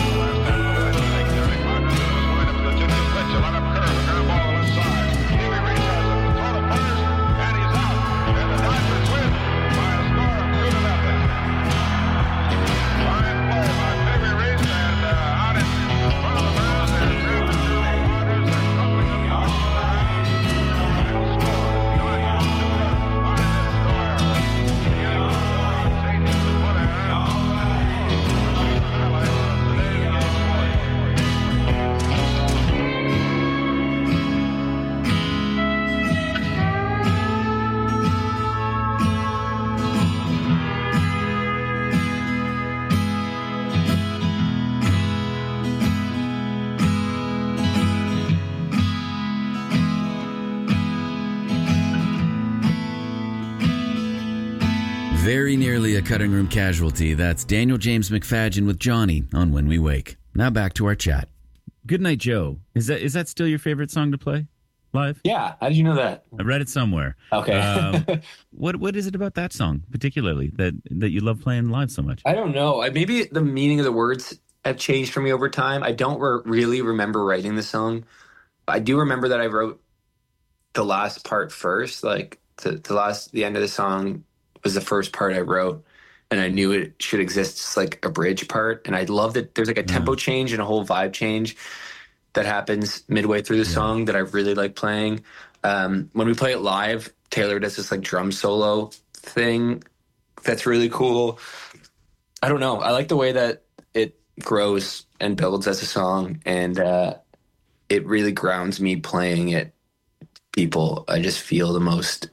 Very nearly a cutting room casualty. That's Daniel James McFadgen with Johnny on When We Wake. Now back to our chat. Goodnight Joe. Is that still your favorite song to play live? Yeah. How did you know that? I read it somewhere. Okay. What is it about that song particularly that you love playing live so much? I don't know. Maybe the meaning of the words have changed for me over time. I don't really remember writing the song. I do remember that I wrote the last part first. Like the end of the song was the first part I wrote, and I knew it should exist as like a bridge part. And I love that there's like a tempo change and a whole vibe change that happens midway through the song that I really like playing. When we play it live, Taylor does this like drum solo thing that's really cool. I don't know. I like the way that it grows and builds as a song, and it really grounds me playing it. People, I just feel the most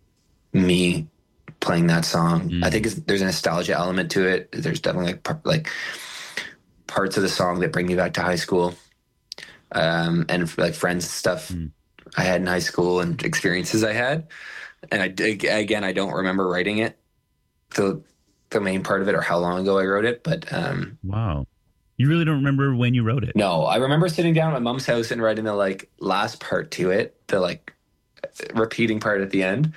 me playing that song. I think there's a nostalgia element to it. There's definitely like parts of the song that bring me back to high school, and like friends and stuff I had in high school and experiences I had. And I don't remember writing it, the main part of it, or how long ago I wrote it. But wow, you really don't remember when you wrote it? No, I remember sitting down at my mom's house and writing the like last part to it, the like repeating part at the end.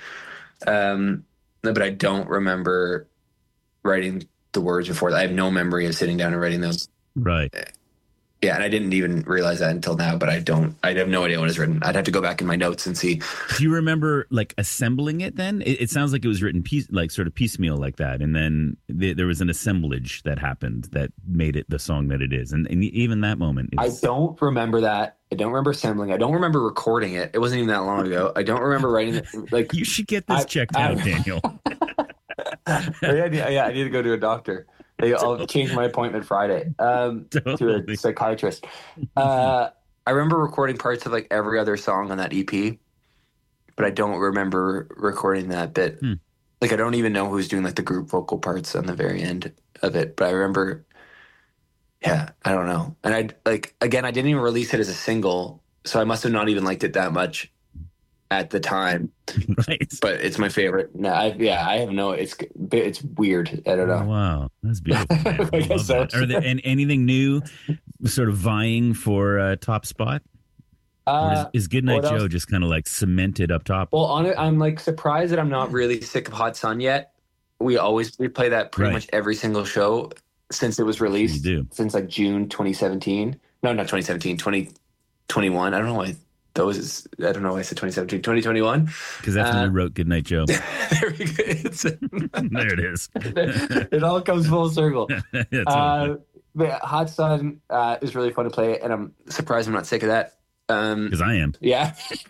But I don't remember writing the words before that. I have no memory of sitting down and writing those. Right. Yeah, and I didn't even realize that until now, but I have no idea when it was written. I'd have to go back in my notes and see. Do you remember like assembling it then? It sounds like it was written sort of piecemeal like that. And then there was an assemblage that happened that made it the song that it is. And even that moment. I don't remember that. I don't remember assembling. I don't remember recording it. It wasn't even that long ago. I don't remember writing it. Like, you should get this checked out, Daniel. Yeah, I need to go to a doctor. I'll change my appointment Friday to a psychiatrist. I remember recording parts of like every other song on that EP, but I don't remember recording that bit. Like, I don't even know who's doing like the group vocal parts on the very end of it, but I remember, I don't know. And I didn't even release it as a single, so I must have not even liked it that much at the time. Right. But it's my favorite. No, I have no. It's weird. I don't know. Oh, wow, that's beautiful. I guess so. Are there anything new, sort of vying for top spot? Or is Goodnight Joe just kind of like cemented up top? Well, I'm like surprised that I'm not really sick of Hot Sun yet. We play that pretty much every single show since it was released. Since like June 2017. No, not 2017. 2021. I don't know why. I don't know why I said 2017, 2021. Because that's when you wrote Goodnight Joe. There we go. There it is. It all comes full circle. But Hot Sun is really fun to play, and I'm surprised I'm not sick of that. Because I am. Yeah.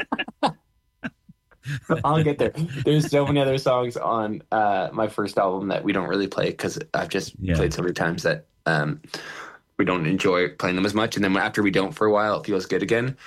I'll get there. There's so many other songs on my first album that we don't really play because I've just played so many times that we don't enjoy playing them as much. And then after we don't for a while, it feels good again.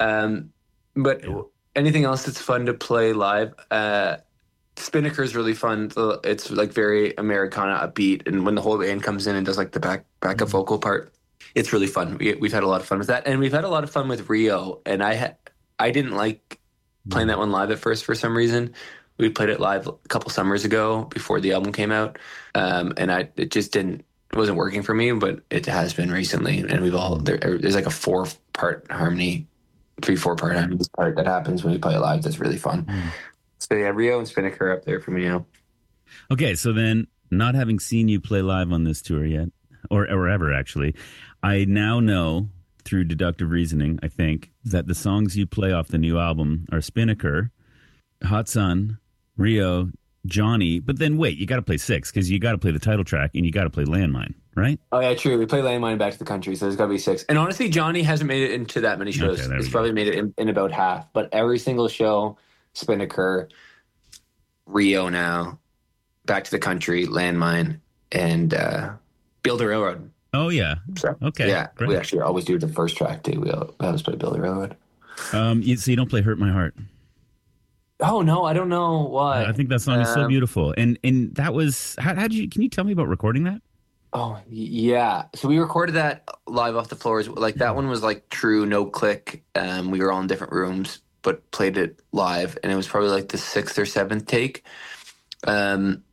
But anything else that's fun to play live? Spinnaker is really fun. It's like very Americana upbeat, and when the whole band comes in and does like the backup vocal part, it's really fun. We've had a lot of fun with that, and we've had a lot of fun with Rio. And I didn't like playing that one live at first for some reason. We played it live a couple summers ago before the album came out, and it wasn't working for me. But it has been recently, and there's like a 4-part harmony. 3-4-part harmony part that happens when we play it live. That's really fun. So yeah, Rio and Spinnaker up there for me now. Okay, so then, not having seen you play live on this tour yet, or ever actually, I now know through deductive reasoning, I think, that the songs you play off the new album are Spinnaker, Hot Sun, Rio, Johnny. But then wait, you got to play 6 because you got to play the title track and you got to play Landmine. Right? Oh, yeah, true. We play Landmine Back to the Country, so there's got to be 6. And honestly, Johnny hasn't made it into that many shows. Okay, it's probably made it in about half. But every single show, Spinnaker, Rio now, Back to the Country, Landmine, and Build a Railroad. Oh, yeah. So, okay. Yeah, great. We actually always do the first track, too. We always play Build a Railroad. So you don't play Hurt My Heart? Oh, no, I don't know why. I think that song is so beautiful. And that was, can you tell me about recording that? Oh, yeah. So we recorded that live off the floors. Like, that one was like true, no click. We were all in different rooms, but played it live. And it was probably like the 6th or 7th take. And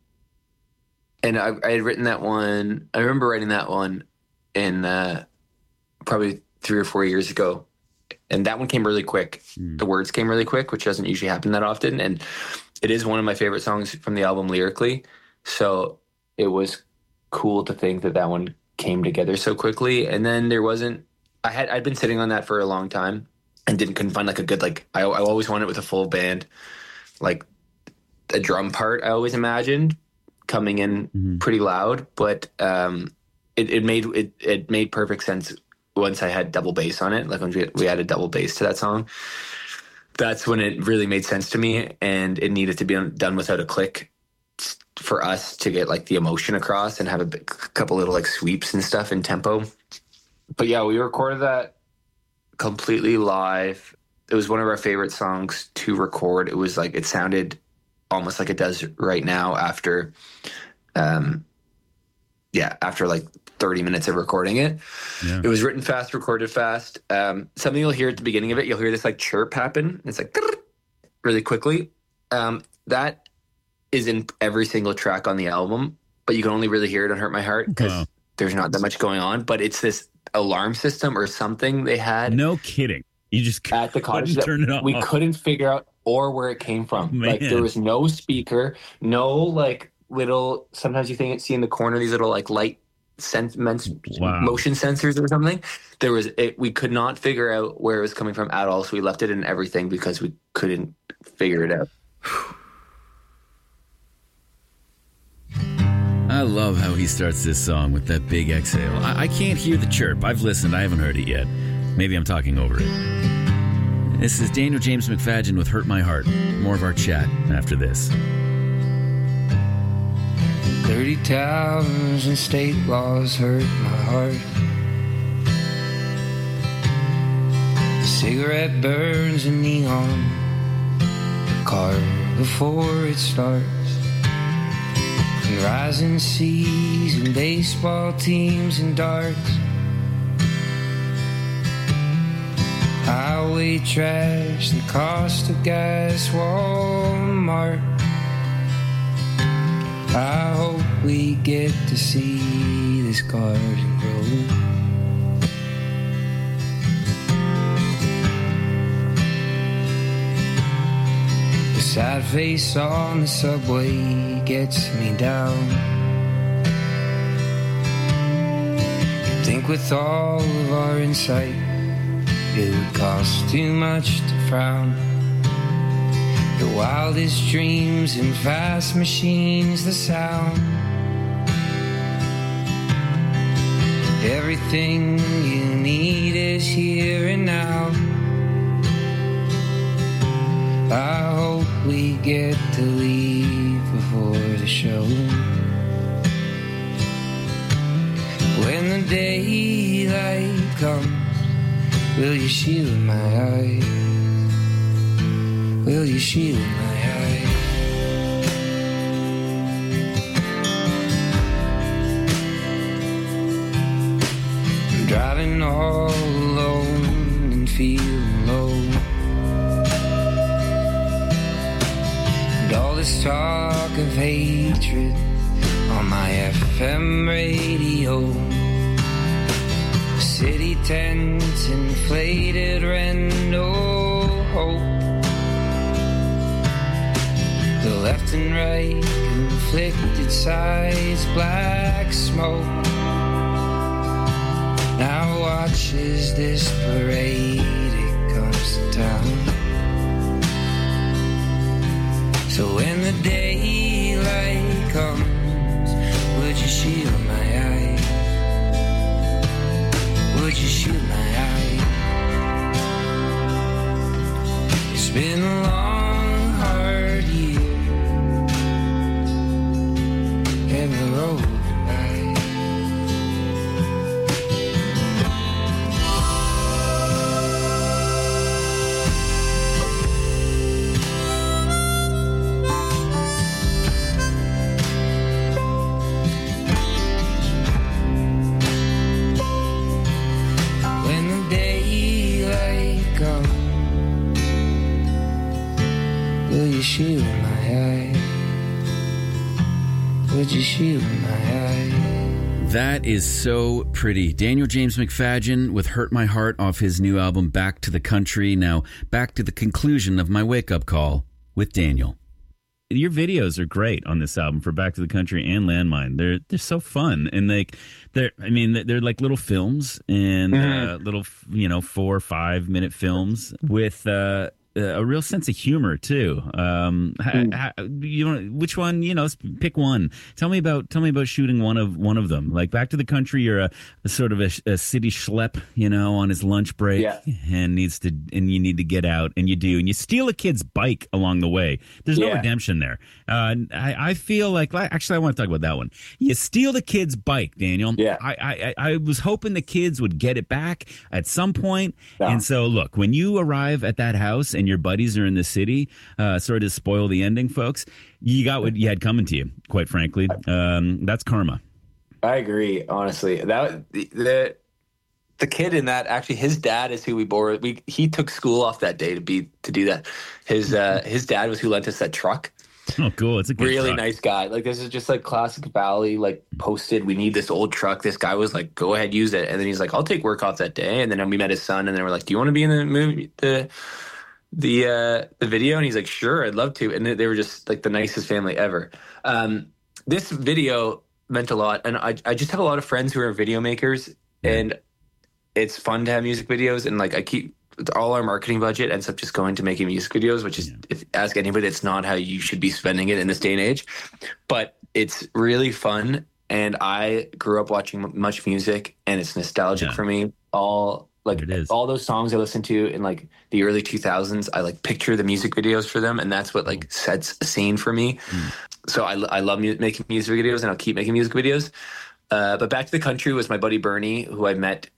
I had written that one. I remember writing that one in probably 3 or 4 years ago. And that one came really quick. The words came really quick, which doesn't usually happen that often. And it is one of my favorite songs from the album lyrically. So it was cool to think that one came together so quickly. And then I'd been sitting on that for a long time and couldn't find like a good, like, I always wanted it with a full band, like a drum part I always imagined coming in pretty loud, but it made perfect sense once I had double bass on it. Like when we added double bass to that song, that's when it really made sense to me, and it needed to be done without a click for us to get like the emotion across and have a couple little like sweeps and stuff in tempo. But yeah, we recorded that completely live. It was one of our favorite songs to record. It was like, it sounded almost like it does right now after like 30 minutes of recording it. Yeah. It was written fast, recorded fast. Something you'll hear at the beginning of it, you'll hear this like chirp happen. It's like really quickly. That is in every single track on the album, but you can only really hear it on Hurt My Heart because there's not that much going on. But it's this alarm system or something they had. No kidding. You just at the cottage turn it off. We couldn't figure out or where it came from. Man. Like there was no speaker, no like little. Sometimes you see in the corner these little like light motion sensors or something. We could not figure out where it was coming from at all, so we left it in everything because we couldn't figure it out. I love how he starts this song with that big exhale. I can't hear the chirp. I've listened. I haven't heard it yet. Maybe I'm talking over it. This is Daniel James McFadgen with Hurt My Heart. More of our chat after this. 30 towers and state laws hurt my heart. The cigarette burns in neon. The car before it starts. And rising seas and baseball teams and darts. Highway trash, the cost of gas, Walmart. I hope we get to see this garden grow. The sad face on the subway gets me down. You'd think with all of our insight it would cost too much to frown. The wildest dreams and fast machines, the sound. Everything you need is here and now. I hope we get to leave before the show. When the daylight comes, will you shield my eyes? Will you shield my eyes? I'm driving all alone and feeling low. And all this talk of hatred on my FM radio. City tents, inflated rent, no hope. The left and right, conflicted sides, black smoke. Now watch as this parade, it comes to town. So when the daylight comes, would you shield my eyes? Would you shield my eyes? It's been a long, hard year. And the road when the daylight comes, will you shield my eyes? Would you shield my eyes? That is so pretty. Daniel James McFadgen with Hurt My Heart off his new album Back to the Country. Now, back to the conclusion of my wake-up call with Daniel. Your videos are great on this album for Back to the Country and Landmine. They're so fun, and they're like little films and little 4 or 5 minute films with a real sense of humor too. Which one? Pick one. Tell me about shooting one of them. Like Back to the Country, you're a sort of a city schlep, on his lunch break, and you need to get out, and you do, and you steal a kid's bike along the way. There's no redemption there. I feel like actually I want to talk about that one. You steal the kid's bike, Daniel. Yeah. I was hoping the kids would get it back at some point. Yeah. And so look, when you arrive at that house and your buddies are in the city, sort of spoil the ending, folks. You got what you had coming to you, quite frankly. That's karma. I agree, honestly. That the kid in that, actually, his dad is who we bore. He took school off that day to do that. His dad was who lent us that truck. Oh, cool! It's a good really truck. Nice guy. Like, this is just like classic Valley. Like, posted, we need this old truck. This guy was like, go ahead, use it. And then he's like, I'll take work off that day. And then we met his son, and then we're like, do you want to be in the movie? The video? And he's like, sure, I'd love to. And they were just like the nicest family ever. This video, meant a lot. And I just have a lot of friends who are video makers, and it's fun to have music videos. And like all our marketing budget ends up just going to making music videos, which is, if ask anybody, it's not how you should be spending it in this day and age. But it's really fun. And I grew up watching much music, and it's nostalgic for me. All those songs I listened to in like the early 2000s, I like picture the music videos for them, and that's what like sets a scene for me. So I love making music videos, and I'll keep making music videos. But Back to the Country was my buddy Bernie, who I met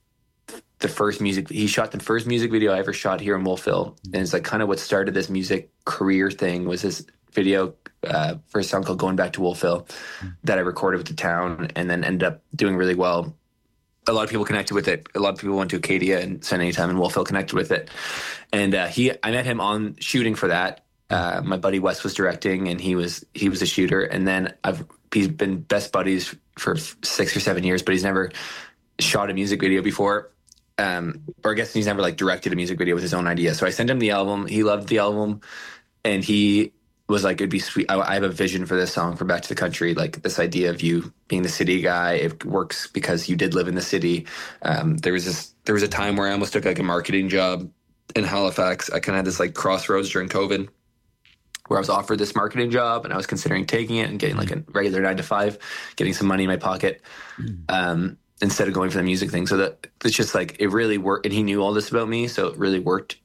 he shot the first music video I ever shot here in Wolfville. And it's like kind of what started this music career thing, was this video for a song called Going Back to Wolfville that I recorded with the town, and then ended up doing really well. A lot of people connected with it. A lot of people went to Acadia and spent any time in Wolfville connected with it. And I met him on shooting for that. My buddy Wes was directing, and he was a shooter. And then he's been best buddies for 6 or 7 years, but he's never shot a music video before. Or I guess he's never like directed a music video with his own idea. So I sent him the album. He loved the album, and he was like, it'd be sweet. I have a vision for this song for Back to the Country. Like this idea of you being the city guy, it works because you did live in the city. There was a time where I almost took like a marketing job in Halifax. I kind of had this like crossroads during COVID where I was offered this marketing job, and I was considering taking it and getting like a regular 9 to 5, getting some money in my pocket. Instead of going for the music thing. So that it's just like, it really worked. And he knew all this about me, so it really worked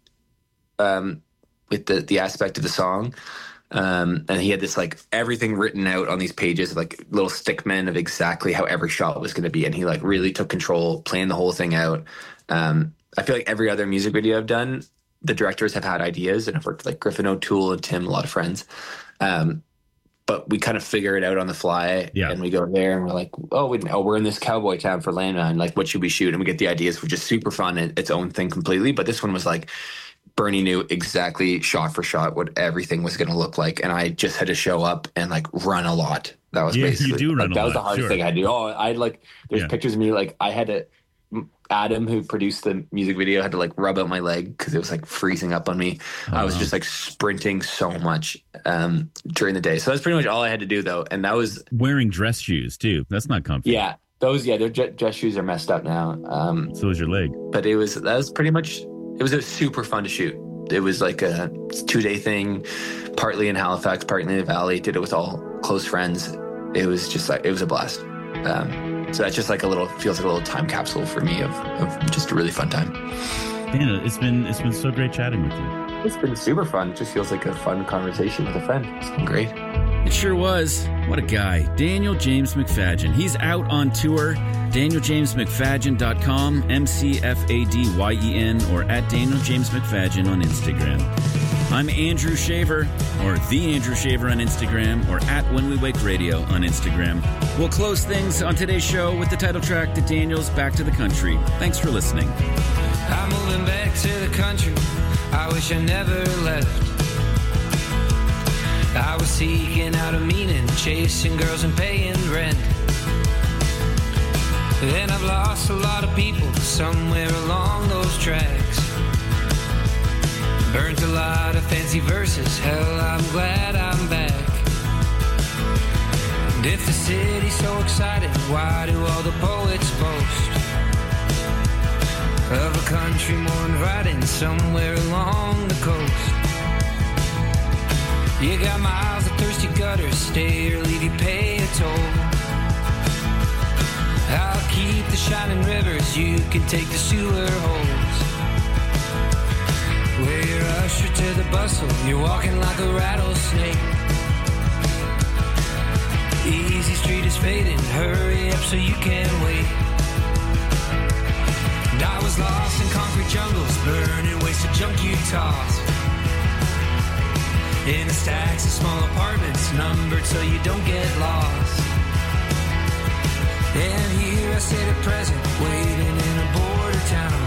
with the aspect of the song. And he had this like everything written out on these pages, like little stick men of exactly how every shot was going to be. And he like really took control, planned the whole thing out. I feel like every other music video I've done, the directors have had ideas, and I've worked with like Griffin O'Toole and Tim, a lot of friends. But we kind of figure it out on the fly, and we go there and we're like, we're in this cowboy town for Landmine. Like, what should we shoot? And we get the ideas, which is super fun and its own thing completely. But this one was like, Bernie knew exactly shot for shot what everything was going to look like. And I just had to show up and like run a lot. That was basically, you do run a lot. That was the hardest thing I do. There's pictures of me, like I had to, Adam, who produced the music video, had to like rub out my leg because it was like freezing up on me. I was just like sprinting so much during the day. So that's pretty much all I had to do, though. And that was wearing dress shoes too. That's not comfortable. Yeah, their dress shoes are messed up now. So is your leg. But it was super fun to shoot. It was like a 2-day thing, partly in Halifax, partly in the Valley. Did it with all close friends. It was just like, it was a blast. So that's just like feels like a little time capsule for me of just a really fun time. Dan, it's been so great chatting with you. It's been super fun. It just feels like a fun conversation with a friend. It's been great. It sure was. What a guy. Daniel James McFadyen. He's out on tour. DanielJamesMcFadyen.com, McFadyen, or at Daniel James McFadyen on Instagram. I'm Andrew Shaver, or The Andrew Shaver on Instagram, or at When We Wake Radio on Instagram. We'll close things on today's show with the title track to Daniel's Back to the Country. Thanks for listening. I'm moving back to the country. I wish I never left. I was seeking out a meaning, chasing girls and paying rent. Then I've lost a lot of people somewhere along those tracks. Burnt a lot of fancy verses, hell, I'm glad I'm back. And if the city's so excited, why do all the poets boast of a country more inviting somewhere along the coast? You got miles of thirsty gutters, stay or leave, you pay a toll. I'll keep the shining rivers, you can take the sewer holes. Where you're ushered to the bustle, you're walking like a rattlesnake. Easy street is fading, hurry up so you can wait. And I was lost in concrete jungles, burning waste of junk you toss. In the stacks of small apartments, numbered so you don't get lost. And here I sit at present, waiting in a border town.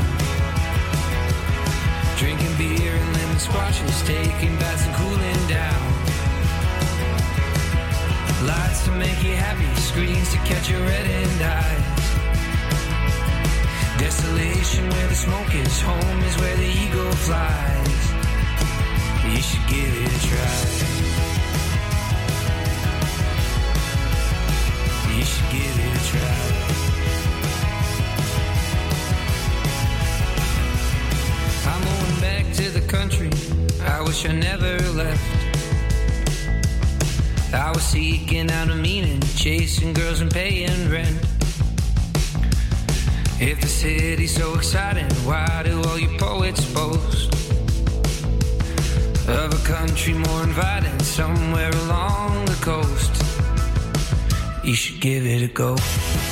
Drinking beer and lemon squashes, taking baths and cooling down. Lights to make you happy, screens to catch your red-end eyes. Desolation where the smoke is, home is where the eagle flies. You should give it a try. You should give travel. I'm going back to the country, I wish I never left. I was seeking out a meaning, chasing girls and paying rent. If the city's so exciting, why do all you poets boast of a country more inviting somewhere along the coast? You should give it a go.